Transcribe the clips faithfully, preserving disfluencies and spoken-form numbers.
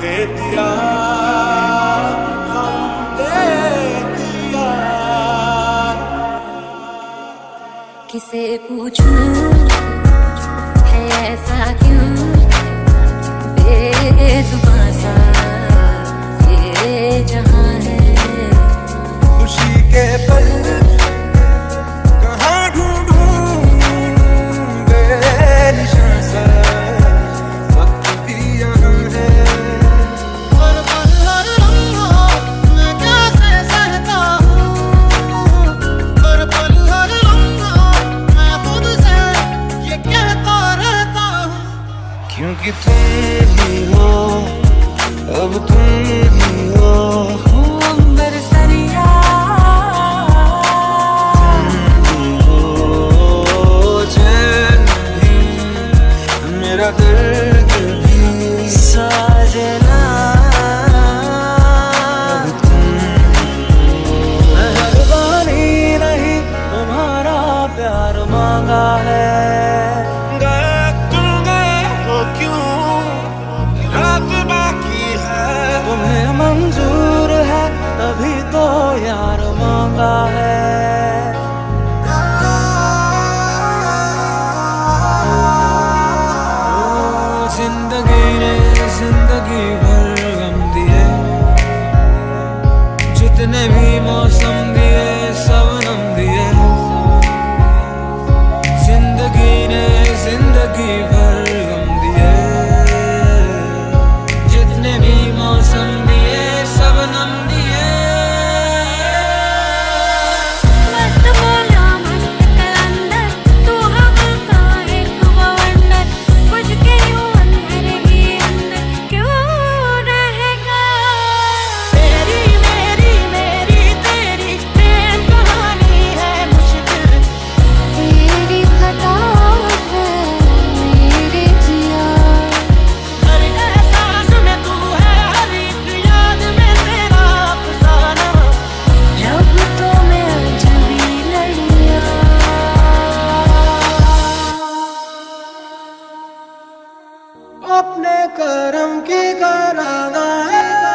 दे दिया, हम दे दिया। किसे पूछूं है ऐसा क्यों बेजुबां सा ये जहां है। खुशी के पल कहाँ ढूंढूं बेनिशां सा, वक्त भी यहाँ है। हर पल हर लम्हा मैं कैसे सहता हूँ, हर पल हर लम्हा मैं खुद से ये कहता रहता हूँ, क्योंकि तुम ही हो, अब तुम ही हो। अंबर सरिया तुम ही हो, चैन भी मेरा दर्द भी साजना। अब तुम मेहरबानी नहीं तुम्हारा प्यार मांगा है। गए तुम गए हो क्यों, रात बाकी है। तुम्हें मंजूर है तभी तो यार मांगा है। जिंदगी ने जिंदगी भर गम दिए, जितने भी मौसम दिए सबनम दिए। जिंदगी ने जिंदगी भर गम दिए, जितने भी मौसम दिए सबनम दिए। मस्त मौला मस्त कलंदर, तू हम का एक बवंडर। बुझ के यूं अंदर ही अंदर क्यों रहेगा। तेरी मेरी मेरी तेरी प्रेम कहानी है मुश्किल, तेरी खता है मेरे जिया। हर एहसास में तू है, हर एक याद में तेरा अफसाना। रब तो मैं अजनबी लड़िया। अपने करम की कराना है।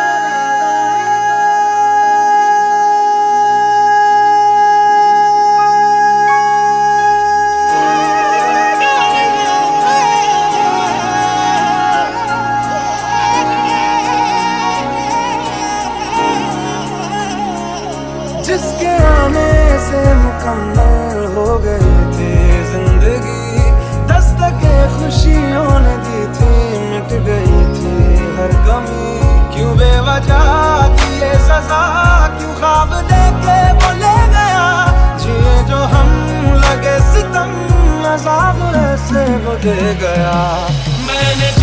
जिसके आने से मुकम्मल हो गई थी जिंदगी, दस्तके खुशियों ने दी थी, मिट गई थी हर कमी। क्यों बेवजह दिए सजा, क्यों ख्वाब देके वो ले गया। जिए जो हम लगे सितम, अज़ाब ऐसे वो दे गया। मैंने